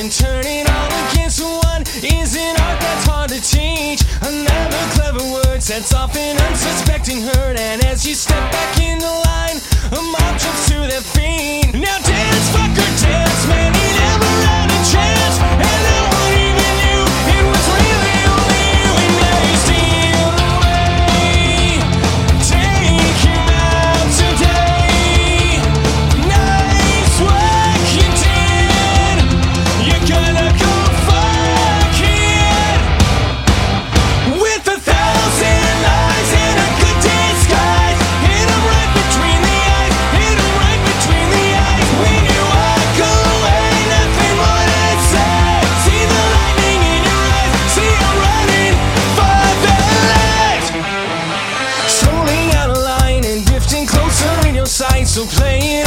and turning all against one is an art that's hard to teach. Another clever word sets off an unsuspecting herd, and as you step back in the line, a mob jumps to their feet. Now dance, fucker, dance, man, he never had a chance, and no one even knew it was really only you. And now you steal away, take him out today. Nice work you did, you're gonna go fuck it, with 1,000 lies and a good disguise. Hit him right between the eyes, hit him right between the eyes. When you walk away, nothing more to say. See the lightning in your eyes, see you running for the light. Strolling out of line and drifting closer in your sight, so play it